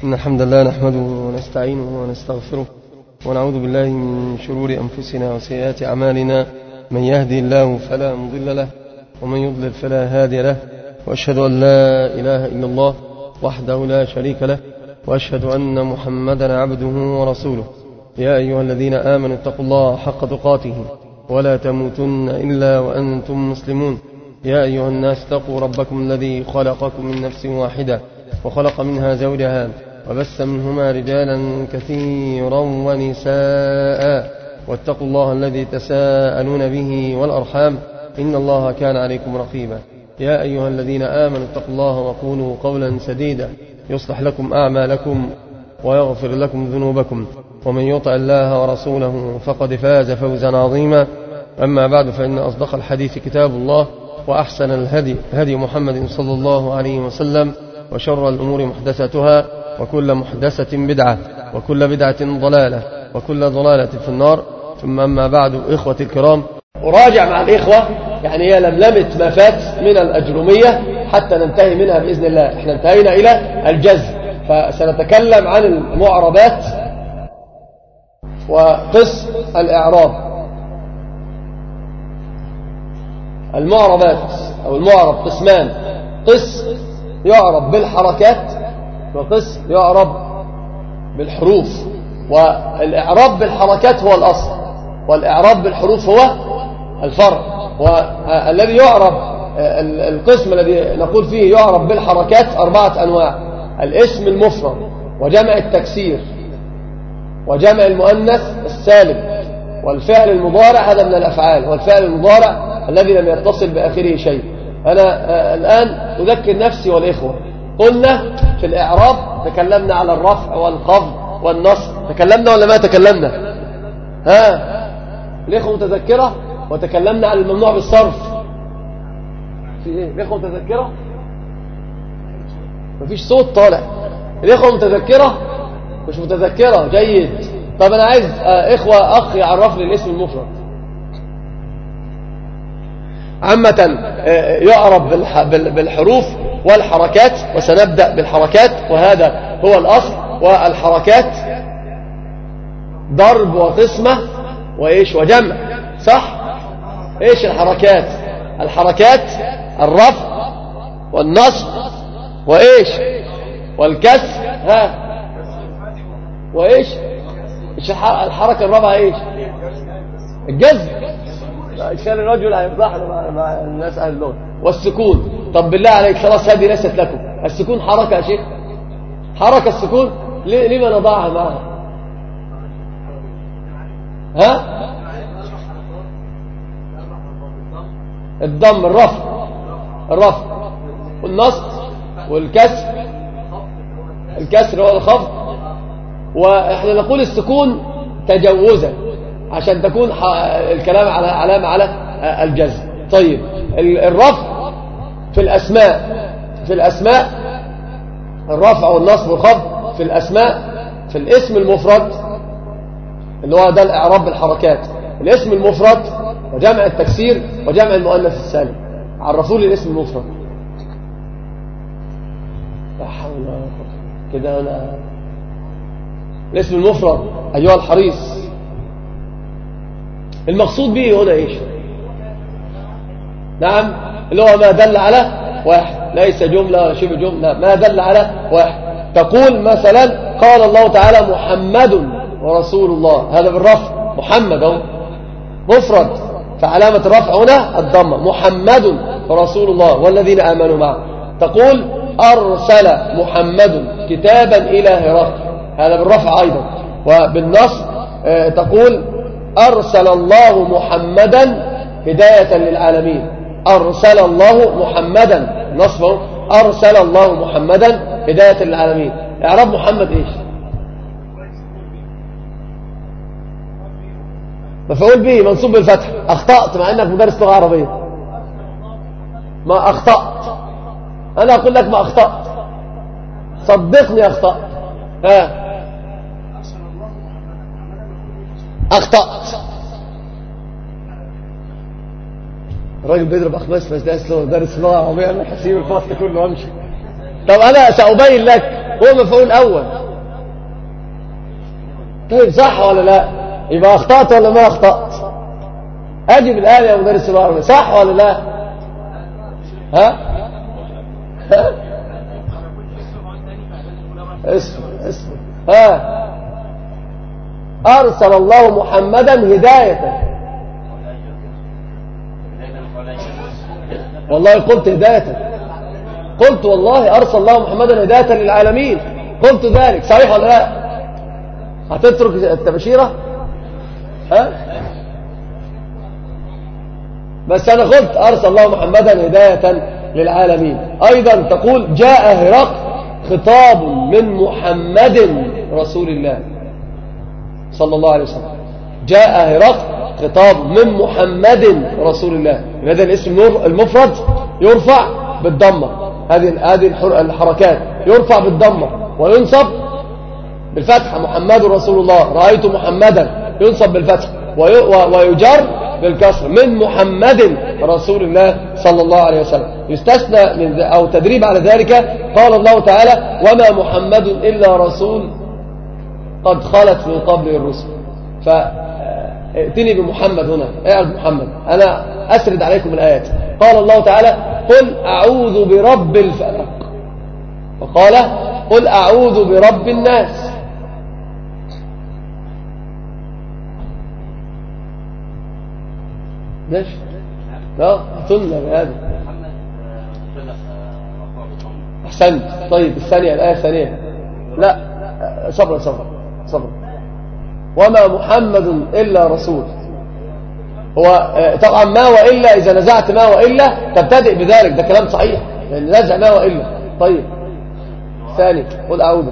إن الحمد لله نحمده ونستعينه ونستغفره ونعوذ بالله من شرور أنفسنا وسيئات أعمالنا. من يهدي الله فلا مضل له ومن يضلل فلا هادي له، وأشهد أن لا إله إلا الله وحده لا شريك له، وأشهد أن محمدا عبده ورسوله. يا أيها الذين آمنوا اتقوا الله حق تقاته ولا تموتن إلا وأنتم مسلمون. يا أيها الناس اتقوا ربكم الذي خلقكم من نفس واحدة وخلق منها زوجها وبث منهما رجالا كثيرا ونساء، واتقوا الله الذي تساءلون به والأرحام إن الله كان عليكم رقيبا. يا أيها الذين آمنوا اتقوا الله وقولوا قولا سديدا يصلح لكم أعمالكم ويغفر لكم ذنوبكم، ومن يطع الله ورسوله فقد فاز فوزا عظيما. أما بعد، فإن أصدق الحديث كتاب الله، وأحسن الهدي هدي محمد صلى الله عليه وسلم، وشر الأمور محدثاتها، وكل محدثة بدعة، وكل بدعة ضلالة، وكل ضلالة في النار. ثم أما بعد، إخوتي الكرام، أراجع مع الإخوة يعني هي لملمة ما فات من الأجرمية حتى ننتهي منها بإذن الله. احنا انتهينا إلى الجزم، فسنتكلم عن المعربات وقسم الإعراب. المعربات أو المعرب قسمان: قسم يعرب بالحركات، وقسم يعرب بالحروف. والإعراب بالحركات هو الأصل، والإعراب بالحروف هو الفرع. والذي يعرب القسم الذي نقول فيه يعرب بالحركات 4 أنواع: الاسم المفرد، وجمع التكسير، وجمع المؤنث السالم، والفعل المضارع. هذا من الأفعال، والفعل المضارع الذي لم يتصل بآخره شيء. أنا الآن أذكر نفسي والإخوة. قلنا في الإعراب تكلمنا على الرفع والخفض والنصب، تكلمنا ولا ما تكلمنا؟ الإخوة متذكرة؟ وتكلمنا عن الممنوع بالصرف. في إيه؟ الإخوة متذكرة؟ مفيش صوت طالع. الإخوة متذكرة؟ مش متذكرة؟ جيد. طب أنا عايز أخ يعرف لي الاسم المفرد. عامة يعرب بالحروف والحركات، وسنبدأ بالحركات، وهذا هو الأصل. والحركات ضرب وقسمة وإيش وجمع، صح؟ إيش الحركات؟ الحركات الرفع والنصب وإيش والكسر. وإيش الحركة الرابعة؟ إيش؟ الجزم. كان الرجل هيفضحنا مع الناس أهل اللغة. والسكون. طب بالله عليك، خلاص هذه ليست لكم. السكون حركة يا شيخ، حركة السكون. لما نضعها معها؟ الضم، الرفع والنصب والكسر. الكسر هو الخفض. واحنا نقول السكون تجوزا عشان تكون الكلام على علامة على الجزم. طيب، الرفع في الأسماء الرفع والنصب والخفض في الأسماء. في الاسم المفرد اللي هو ده الإعراب بالحركات، الاسم المفرد وجمع التكسير وجمع المؤنث السالم. عرفوا لي الاسم المفرد. لا حول ولا قوة كده. أنا الاسم المفرد أيها الحريص، المقصود به هنا إيش؟ نعم، اللي هو ما دل على واحد، ليس جملة ولا شبه جملة، ما دل على واحد. تقول مثلا قال الله تعالى محمد ورسول الله، هذا بالرفع. محمد أهو مفرد، فعلامة الرفع هنا الضمة. محمد ورسول الله والذين آمنوا معه. تقول أرسل محمد كتابا إلى هرقل، هذا بالرفع أيضا. وبالنصب تقول أرسل الله محمدا هداية للعالمين. أرسل الله محمدا، نصبه أرسل الله محمدا هداية للعالمين. إعراب محمد إيش؟ مفعول به منصوب بالفتح. أخطأت مع أنك مدرس لغة عربية. ما أخطأت، أنا أقول لك ما أخطأت، صدقني أخطأت. أخطأت. الراجل بيضرب أخماس، بس ده درس لغة عربية. أنا هسيب الفصل كله وأمشي. طب أنا سأبين لك هو مفعول أول. طيب صح ولا لا؟ يبقى أخطأت ولا ما أخطأت؟ أجب الآن يا مدرس العربي، صح ولا لا؟ ها؟ اسم ها؟ أرسل الله محمدا هداية. والله قلت هداية، قلت والله أرسل الله محمدا هداية للعالمين، قلت ذلك، صحيح ولا لا؟ هتترك التبشيرة؟ ها؟ بس أنا قلت أرسل الله محمدا هداية للعالمين. أيضا تقول جاء هرقل خطاب من محمد رسول الله صلى الله عليه وسلم. جاء هرقل خطاب من محمد رسول الله. هذا الاسم المفرد يرفع بالضمة، هذه الحركات يرفع بالضمة وينصب بالفتحة. محمد رسول الله، رأيت محمدا ينصب بالفتحة ويجر بالكسر من محمد رسول الله صلى الله عليه وسلم. يستثنى من أو تدريب على ذلك قال الله تعالى وما محمد إلا رسول قد خلت من قبل الرسل. فائتني بمحمد هنا، اعرف محمد. أنا أسرد عليكم الآيات. قال الله تعالى قل أعوذ برب الفلق، وقال قل أعوذ برب الناس. ماشي، لا اعطلنا بهذا. أحسنت. طيب الثانية، الآية الثانية. لا صبر. وما محمد إلا رسول. هو طبعا ما وإلا، إذا نزعت ما وإلا تبتدئ بذلك، ده كلام صحيح، لأن نزع ما وإلا. طيب ثاني قل أعوذ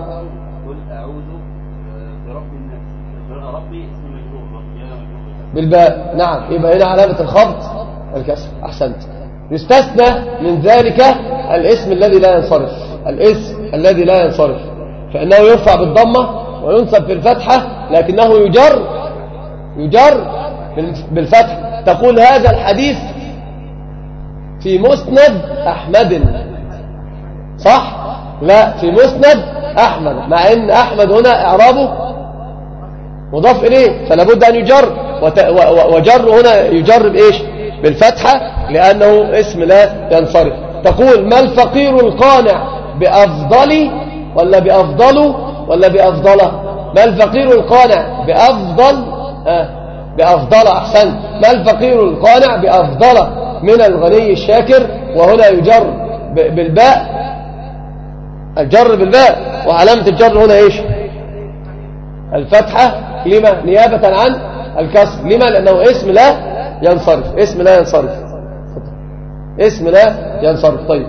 برب الناس. ربي اسم مجرور بالباء، نعم، يبقى هنا علامة الخفض الكسر. أحسنت. يستثنى من ذلك الاسم الذي لا ينصرف، الاسم الذي لا ينصرف فإنه يرفع بالضمة وينصب في الفتحة، لكنه يجر بالفتح. تقول هذا الحديث في مسند أحمد، صح؟ لا، في مسند أحمد، مع أن أحمد هنا إعرابه مضاف إليه، فلا بد أن يجر، وجر هنا يجر بإيش؟ بالفتحة، لأنه اسم لا ينصرف. تقول ما الفقير القانع بأفضل ولا بأفضل ولا بأفضله؟ ما الفقير القانع بأفضل. أحسن. ما الفقير القانع بأفضل من الغني الشاكر، وهنا يجر بالباء، الجر بالباء، وعلامة الجر هنا إيش؟ الفتحة. لما؟ نيابة عن الكسر. لما؟ لأنه اسم لا ينصرف، اسم لا ينصرف، اسم لا ينصرف. طيب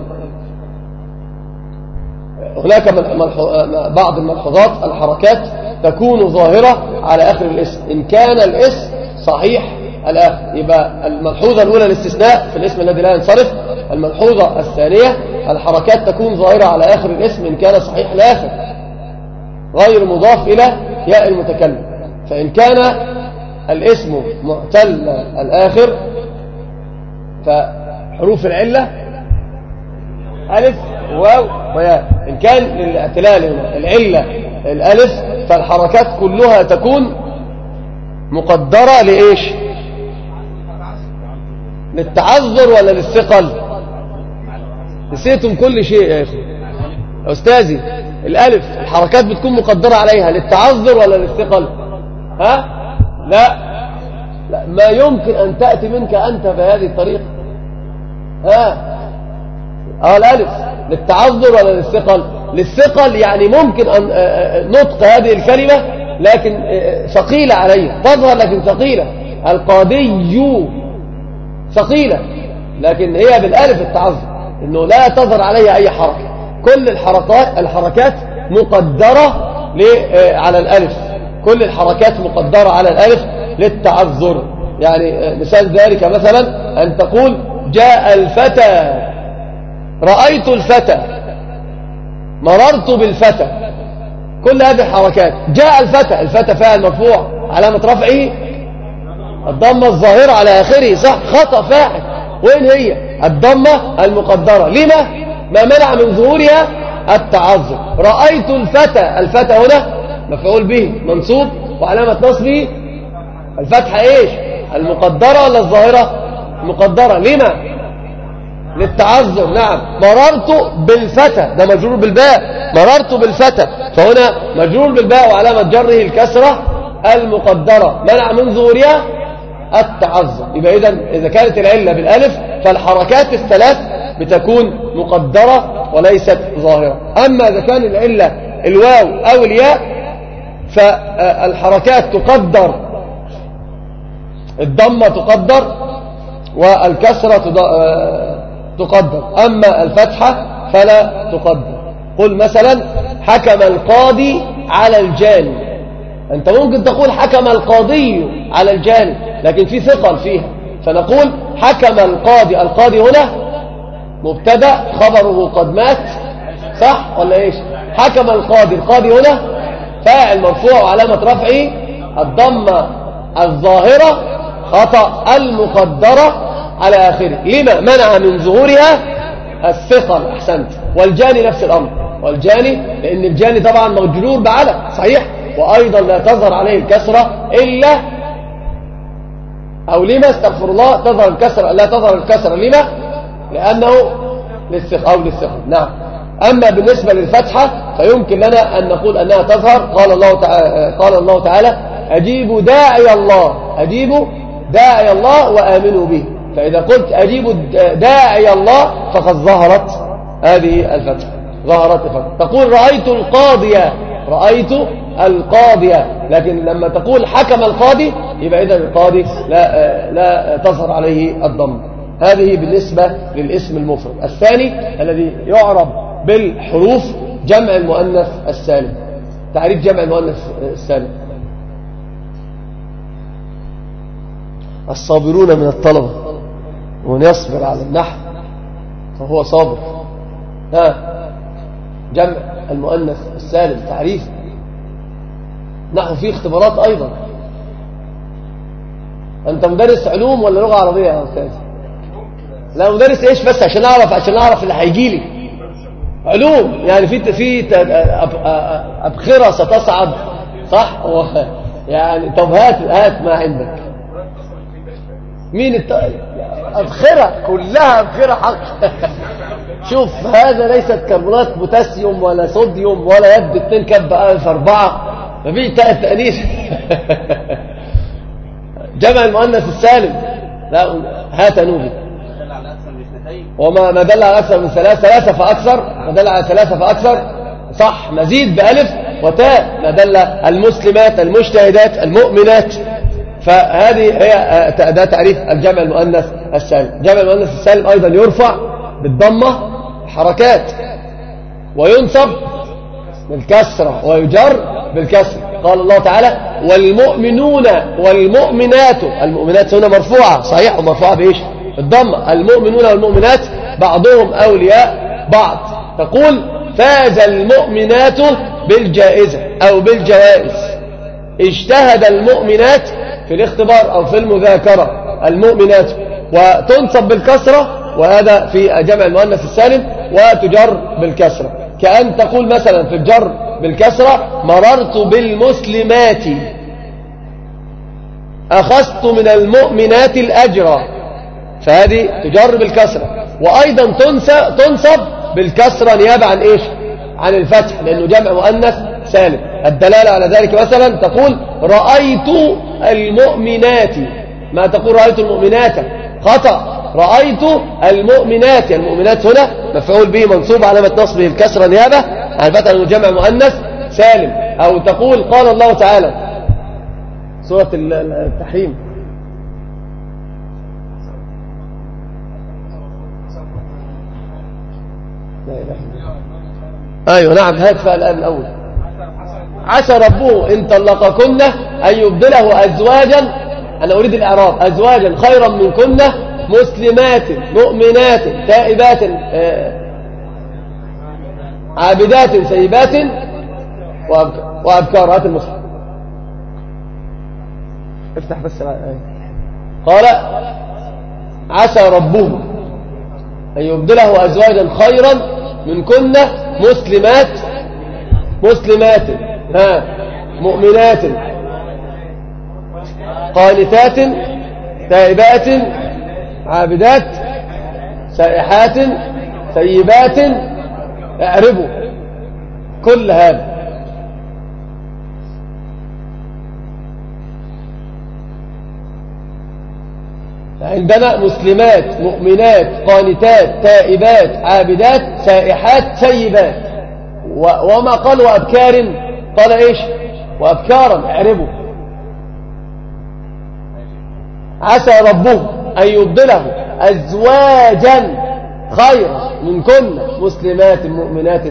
هناك بعض الملحوظات، الحركات تكون ظاهرة على آخر الاسم إن كان الاسم صحيح الآخر. يبقى الملحوظة الأولى الاستثناء في الاسم الذي لا ينصرف. الملحوظة الثانية الحركات تكون ظاهرة على آخر الاسم إن كان صحيح الآخر غير مضاف إلى ياء المتكلم. فإن كان الاسم معتل الآخر فحروف العلة ألف واو وياء. إن كان للاعتلال العلة الألف فالحركات كلها تكون مقدرة لإيش؟ للتعذر ولا للثقل؟ نسيتم كل شيء يا إخوة. أستاذي الألف الحركات بتكون مقدرة عليها للتعذر ولا للثقل؟ ها؟ لا، ما يمكن أن تأتي منك أنت بهذه الطريقة. الألف للتعذر ولا للثقل؟ للثقل، يعني ممكن أن نطق هذه الكلمة لكن ثقيلة عليها، تظهر لكن ثقيلة. القاضي ثقيلة، لكن هي بالألف التعذر، إنه لا تظهر عليها أي حركة. كل الحركات مقدرة على الألف، كل الحركات مقدرة على الألف للتعذر. يعني مثال ذلك مثلا أن تقول جاء الفتى، رأيت الفتى، مررت بالفتى، كل هذه الحركات. جاء الفتى، الفتى فاعل مرفوع، علامة رفعه الضمة الظاهرة على آخره، صح؟ خطأ فاعل، وين هي؟ الضمة المقدرة. لما؟ ما منع من ظهورها التعذر. رأيت الفتى، الفتى هنا مفعول به منصوب وعلامة نصبه الفتحة ايش؟ المقدرة ولا الظاهرة؟ المقدرة. لما؟ للتعذر. نعم. مررت بالفتى، ده مجرور بالباء، مررت بالفتى، فهنا مجرور بالباء وعلامة جره الكسرة المقدرة منع من ظهورها التعذر. يبقى إذا كانت العلة بالالف فالحركات الثلاث بتكون مقدرة وليست ظاهرة. أما إذا كان العلة الواو أو الياء فالحركات تقدر، الضمة تقدر والكسرة تقدر، أما الفتحة فلا تقدر. قل مثلا حكم القاضي على الجاني، أنت ممكن تقول حكم القاضي على الجاني لكن في ثقل فيها، فنقول حكم القاضي. القاضي هنا مبتدأ خبره قد مات، صح ولا ايش؟ حكم القاضي، القاضي هنا فاعل مرفوع وعلامة رفعه الضمة الظاهرة خطأ المقدرة على آخره. لما؟ منع من ظهورها الثقل. أحسنت. والجاني نفس الأمر، والجاني لأن الجاني طبعا مجرور بعلى، صحيح، وأيضا لا تظهر عليه الكسرة إلا أو لما، استغفر الله، تظهر الكسرة، لا تظهر الكسرة لما؟ لأنه للثقل أو للثقل. نعم. أما بالنسبة للفتحة فيمكن لنا أن نقول أنها تظهر. قال الله تعالى أجيبوا داعي الله، أجيبوا داعي الله وآمنوا به، فإذا قلت أجيبوا داعي الله فقد ظهرت هذه الفتحة، ظهرت الفتحة. تقول رأيت القاضية، رأيت القاضية، لكن لما تقول حكم القاضي يبقى إذا القاضي لا تظهر عليه الضم. هذه بالنسبة للاسم المفرد. الثاني الذي يعرب بالحروف جمع المؤنث السالم. تعريف جمع المؤنث السالم: الصابرون من الطلبة، ومن يصبر على النحو فهو صابر. جمع المؤنث السالم تعريف نحو فيه اختبارات أيضا. أنت مدرس علوم ولا لغة عربية يا أستاذ؟ لا مدرس إيش بس عشان أعرف اللي هيجي لي. علوم يعني في أبخرة ستصعد، صح؟ يعني طب هات ما عندك. مين أبخرة؟ كلها أبخرة حق. شوف هذا ليست كربونات بوتاسيوم ولا صوديوم ولا يد 2 كب ألف 4، مفيش تأنيث. جمع المؤنث السالم لا هات نوبي. وما دل على أكثر من ثلاثة فأكثر، ما دل على 3 فأكثر، صح، مزيد بألف وتاء، ما دل المسلمات المجتهدات المؤمنات. فهذه هي ده تعريف الجمع المؤنث السالم. جمع المؤنث السالم أيضا يرفع بالضمة حركات، وينصب بالكسرة، ويجر بالكسر. قال الله تعالى والمؤمنون والمؤمنات، المؤمنات هنا مرفوعة، صحيح، ومرفوعة بإيش؟ الضمة. المؤمنون والمؤمنات بعضهم أولياء بعض. تقول فاز المؤمنات بالجائزة أو بالجوائز. اجتهد المؤمنات في الاختبار أو في المذاكرة، المؤمنات، وتنصب بالكسرة، وهذا في جمع المؤنث السالم، وتجر بالكسرة. كأن تقول مثلا في الجر بالكسرة مررت بالمسلمات، أخذت من المؤمنات الأجر، فهذه تجر بالكسرة. وأيضا تنصب بالكسرة نيابة عن إيش؟ عن الفتح، لأنه جمع مؤنث سالم. الدلالة على ذلك مثلا تقول رأيت المؤمنات، ما تقول رأيت المؤمنات، خطأ، رأيت المؤمنات. المؤمنات هنا مفعول به منصوب علامة نصبه الكسرة نيابة عن الفتح لأنه جمع مؤنث سالم. أو تقول قال الله تعالى سورة التحريم لا إله إلا الله. أيوة نعم، هات فيها الآن الأول. عسى ربه إن طلقكن أن يبدله أزواجا، أنا أريد الإعراب، أزواجا خيرا منكن مسلمات مؤمنات تائبات عابدات سيبات وأبكار. هات المصحف افتح بس الآية. قال عسى ربه أن يبدله أزواجا خيرا منكن مسلمات مؤمنات قانتات تائبات عابدات سائحات ثيبات. اعربوا كل هذا. عندنا مسلمات مؤمنات قانتات تائبات عابدات سائحات ثيبات. وما قال وأبكار، قال ايش؟ وأبكارا. اعربوا. عسى ربه أن يبدله أزواجا خيرا من كل مسلمات مؤمنات.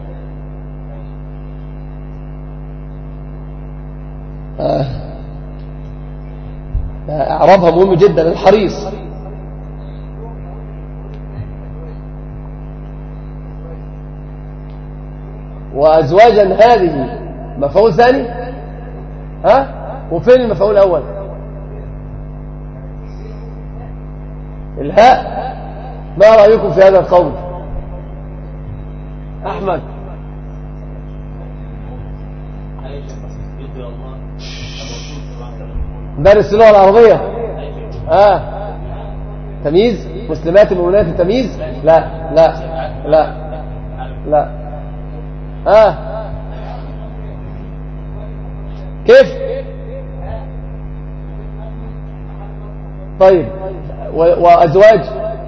اعرابها مهم جدا. الحريص وأزواجا هذه مفعول ثاني. وفين المفعول الأول؟ الهاء. ما رأيكم في هذا القول أحمد؟ درس اللغة العربية. تمييز مسلمات المؤمنات تمييز؟ لا لا لا لا. كيف؟ طيب وأزواج.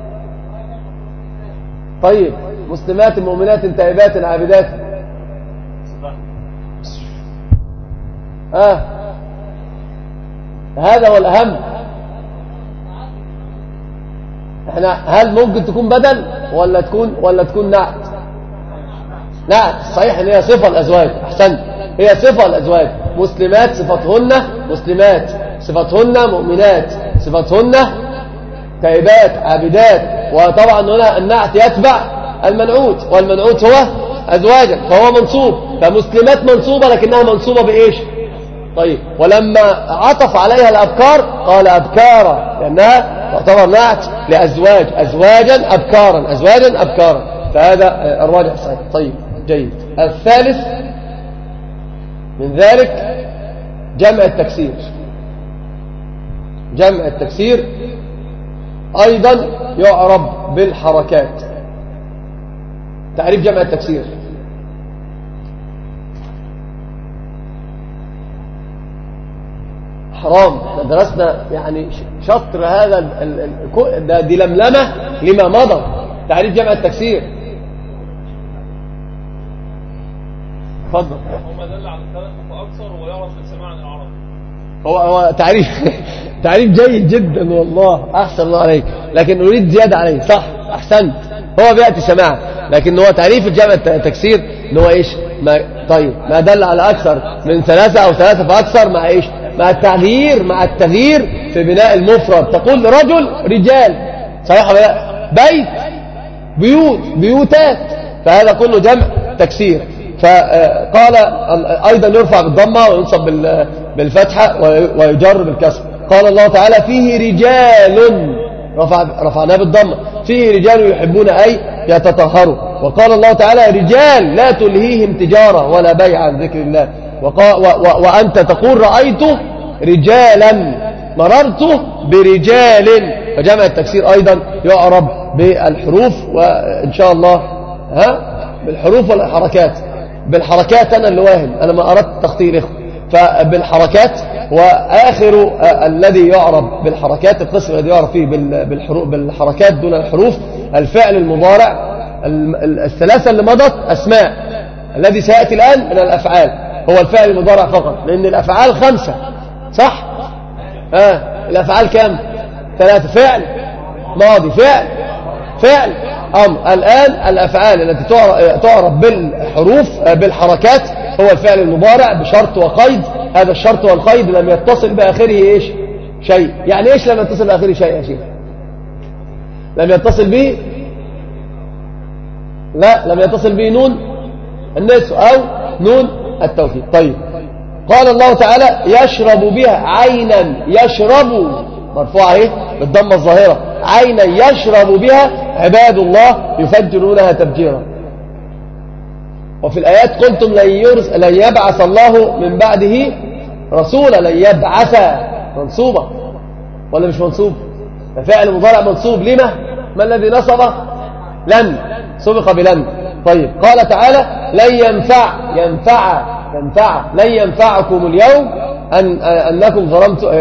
طيب مسلمات مؤمنات تائبات عابدات. هذا هو الأهم. احنا هل ممكن تكون بدل ولا تكون نعت؟ نعت. صحيح ان هي صفة الأزواج. احسنت، هي صفة الأزواج. مسلمات صفتهن مسلمات، صفتهن مؤمنات، صفتهن تائبات عابدات. وطبعا هنا النعت يتبع المنعوت، والمنعوت هو أزواجا، فهو منصوب. فمسلمات منصوبة لكنها منصوبة بإيش؟ طيب ولما عطف عليها الأبكار قال أبكارا، لأنها تعتبر نعت لأزواج. أزواجا أبكارا، أزواجا أبكارا. فهذا الراجح صحيح. طيب جيد. الثالث من ذلك جمع التكسير. جمع التكسير أيضا يعرب بالحركات. تعريف جمع التكسير: حرام. درسنا يعني شطر هذا دي لملمة لما مضى. تعريف جمع التكسير. تفضل. هو دل على الثلاث فأكثر ويعرف بالسماع عن العرب. هو تعريف جيد جدا والله، أحسن الله عليك، لكن أريد زيادة عليه. صح، أحسنت. هو بيأتي سماع، لكن هو تعريف الجمع التكسير إن هو إيش؟ طيب ما دل على أكثر من ثلاثة أو ثلاثة فأكثر مع إيش؟ مع التغيير في بناء المفرد. تقول رجل رجال، صحيح ولا لا؟ بيت بيوتات. فهذا كله جمع تكسير. فقال أيضا يرفع بالضمة وينصب بالفتحة ويجر بالكسر. قال الله تعالى فيه رجال، رفعناه بالضمة، فيه رجال يحبون أي يتطهروا. وقال الله تعالى رجال لا تلهيهم تجارة ولا بيع عن ذكر الله. وأنت تقول رأيت رجالا، مررت برجال. فجمع التكسير أيضا يعرب بالحروف، وإن شاء الله بالحروف والحركات. بالحركات أنا اللي واهم، أنا ما أردت تخطير إخوة. فبالحركات. وآخر الذي يعرب بالحركات، القسم الذي يعرب فيه بالحركات دون الحروف، الفعل المضارع. الثلاثة اللي مضت أسماء، الذي سيأتي الآن من الأفعال هو الفعل المضارع فقط، لأن الأفعال 5 صح؟ الأفعال كم؟ 3. فعل ماضي، فعل أمر. الآن الأفعال التي تعرب بالحروف بالحركات هو الفعل المضارع بشرط وقيد. هذا الشرط والقيد لم يتصل بآخره إيش؟ شيء. يعني إيش لم يتصل بآخره شيء يا شيخ؟ لم يتصل به، لا، لم يتصل به نون النسوة أو نون التوكيد. طيب قال الله تعالى يشرب بها عينا، يشرب مرفوعة ايه بالضمة الظاهرة، عينا يشرب بها عباد الله يفجرونها تفجيرا. وفي الآيات قلتم لن يبعث الله من بعده رسولا. لن يبعث منصوبة ولا مش منصوب؟ فعل مضارع منصوب. لما؟ ما الذي نصبه؟ لن، سبق بلن. طيب قال تعالى لن لن ينفعكم اليوم أنكم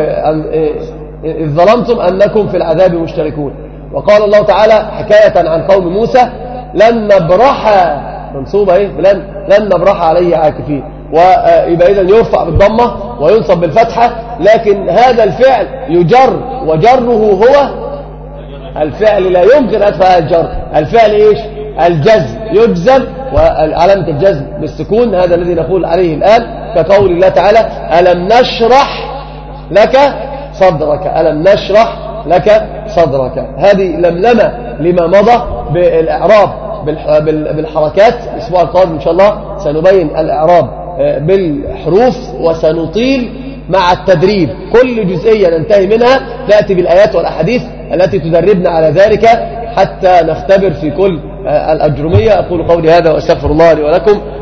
إذ ظلمتم أنكم في العذاب مشتركون. وقال الله تعالى حكاية عن قوم موسى لن نبرح، منصوبة ايه؟ لن نبرح عليه عاكفين. ويبقى إذن يرفع بالضمة وينصب بالفتحة، لكن هذا الفعل يجر، وجره هو الفعل لا يمكن أدفع الجر. الفعل إيش؟ الجزم، يجزم وعلامة الجزم بالسكون، هذا الذي نقول عليه الآن، كقول الله تعالى ألم نشرح لك صدرك، ألم نشرح لك صدرك. هذه لملمة لما مضى بالإعراب بالحركات. الأسبوع القادم إن شاء الله سنبين الإعراب بالحروف، وسنطيل مع التدريب كل جزئية ننتهي منها نأتي بالآيات والأحاديث التي تدربنا على ذلك حتى نختبر في كل الأجرمية. أقول قولي هذا وأستغفر الله لي ولكم.